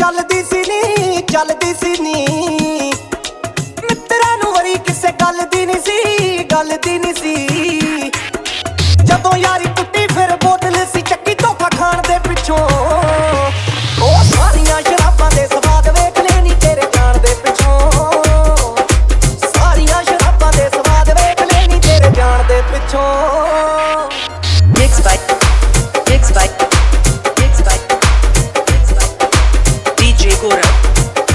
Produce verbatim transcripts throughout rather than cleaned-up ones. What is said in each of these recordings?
ਚੱਲਦੀ ਸੀ ਨੀ ਚੱਲਦੀ ਸੀ ਨੀ ਮਿੱਤਰਾਂ ਨੂੰ ਵਰੀ ਕਿਸੇ ਗੱਲ ਦੀ ਨਹੀਂ ਸੀ ਗੱਲ ਦੀ ਨਹੀਂ ਸੀ ਜਦੋਂ ਯਾਰੀ ਟੁੱਟੀ ਫਿਰ ਬੋਤਲ ਸੀ ਚੱਕੀ ਧੋਖਾ ਖਾਣ ਦੇ ਪਿੱਛੋਂ ਉਹ ਸਾਰੀਆਂ ਸ਼ਰਾਬਾਂ ਦੇ ਸਵਾਦ ਵੇਖ ਲੈ ਨੀ ਤੇਰੇ ਜਾਣ ਦੇ ਪਿੱਛੋਂ ਸਾਰੀਆਂ ਸ਼ਰਾਬਾਂ ਦੇ ਸਵਾਦ ਵੇਖ ਲੈ ਨੀ ਤੇਰੇ ਜਾਣ ਦੇ ਪਿੱਛੋਂ Mixed by Mixed by Mixed by D J Gaurav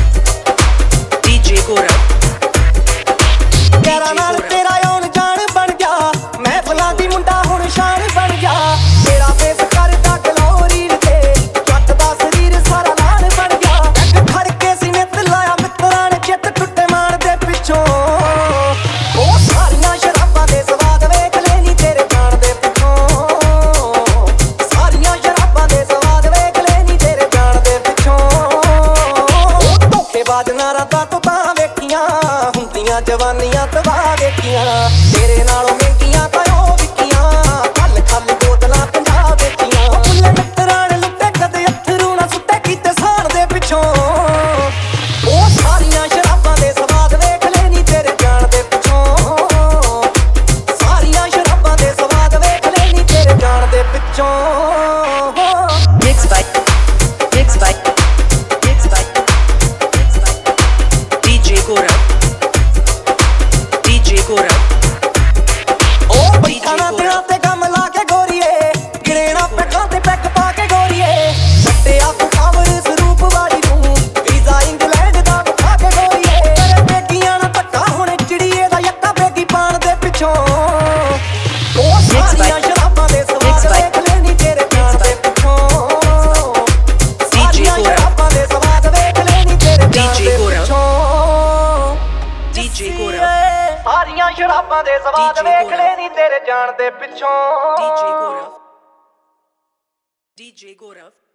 D J Gaurav ਤੇਰਾ ਨਾਲ ਤੇਰਾ ਆਉਣ ਜਾਣ ਬਣ ਗਿਆ ਮਹਿਫਲਾਂ ਦੀ ਮੁੰਡਾ ਹੁਣ ਸ਼ਾਨ ਬਣ ਗਿਆ ਤੇਰਾ ਫੇਸ ਕਰਦਾ ਗਲੋਰੀ ਤੇ ਜੱਟ ਦਾ ਸਰੀਰ ਸਾਰਾ ਲਾਲ ਬਣ ਗਿਆ ਇੱਕ ਖੜ ਕੇ ਸੀ ਨਿੱਤ ਲਾਇਆ ਮਿੱਤਰਾਂ ਨੇ ਚਿੱਤ ਟੁੱਟੇ ਮਾਰ ਦੇ ਪਿੱਛੋਂ ਉਹ ਸਾਰੀਆਂ ਸ਼ਰਾਬਾਂ ਦੇ ਸਵਾਦ ਵੇਖ ਲੈ ਨੀ ਤੇਰੇ ਜਾਣ ਦੇ ਪਿੱਛੋਂ ਸਾਰੀਆਂ ਸ਼ਰਾਬਾਂ ਦੇ ਸਵਾਦ ਵੇਖ ਲੈ ਨੀ ਤੇਰੇ ਜਾਣ ਦੇ ਪਿੱਛੋਂ ਉਹ ਧੋਖੇਬਾਜ਼ ਨਾ ਰਾਤਾਂ ਤੋਂ ਤਾਂ ਵੇਖੀਆਂ ਹੁੰਦੀਆਂ ਜਵਾਨੀਆਂ ਤਬਾਹ ਵੇਖੀਆਂ ਤੇਰੇ ਨਾਲੋਂ ਮਹਿੰਗੀਆਂ ਤਾਂ ਉਹ ਵਿਕੀਆਂ ਖੱਲ ਖੱਲ ਬੋਤਲਾਂ ਪੰਜਾਹ ਵੇਚੀਆਂ ਮੁੱਲੇ ਮਿੱਤਰਾਂ ਨੇ ਲੁੱਟੇ ਕਦੇ ਅੱਥਰੂ ਨਾ ਸੁੱਟੇ ਕੀਤੇ ਸਾਣ ਦੇ ਪਿੱਛੋਂ ਉਹ ਸਾਰੀਆਂ ਸ਼ਰਾਬਾਂ ਦੇ ਸਵਾਦ ਵੇਖ ਲੈ ਨੀ ਤੇਰੇ ਜਾਣ ਦੇ ਪਿੱਛੋਂ ਸਾਰੀਆਂ ਸ਼ਰਾਬਾਂ ਦੇ ਸਵਾਦ ਵੇਖ ਲੈ ਨੀ ਤੇਰੇ ਜਾਣ ਦੇ ਪਿੱਛੋਂ Mixed by Mixed by Mixed by Mixed by D J Gaurav D J Gaurav ਉਹ ਬੈਠਾਣਾ ਦਿਲਾਂ ਤੇ ਗਮ ਲਾ ਕੇ ਗੋਰੀਏ ਗਿਰੇਣਾ ਪੈਕਾਂ ਤੇ ਪੈਕ ਪਾ ਕੇ ਗੋਰੀਏ ਛੱਡਿਆ ਤੂੰ ਕਾਵਰ ਸਰੂਪ ਵਾਲੀ ਨੂੰ ਵੀਜ਼ਾ ਇੰਗਲੈਂਡ ਦਾ ਵਿਖਾ ਕੇ ਗੋਰੀਏ ਤੇਰੇ ਬੇਗੀਆਂ ਨਾਲ ਧੱਕਾ ਹੁਣ ਚਿੜੀਏ ਦਾ ਯੱਕਾ ਬੇਗੀ ਪਾਣ ਦੇ ਪਿੱਛੋਂ ਉਹ ਸਾਰੀਆਂ ਸ਼ਰਾਬਾਂ ਦੇ ਸਵਾਦ ਵੇਖ ਲੈ ਨੀ ਤੇਰੇ ਜਾਣ ਦੇ ਪਿੱਛੋਂ ਸਾਰੀਆਂ ਸ਼ਰਾਬਾਂ ਦੇ ਸਵਾਦ ਵੇਖ ਲੈ ਨੀ ਤੇਰੇ ਜਾਣ ਦੇ ਪਿੱਛੋਂ D J Gaurav ਸਾਰੀਆਂ ਸ਼ਰਾਬਾਂ ਦੇ ਸਵਾਦ ਵੇਖ ਲੈ ਨੀ ਤੇਰੇ ਜਾਣ ਦੇ ਪਿੱਛੋਂ D J Gaurav D J Gaurav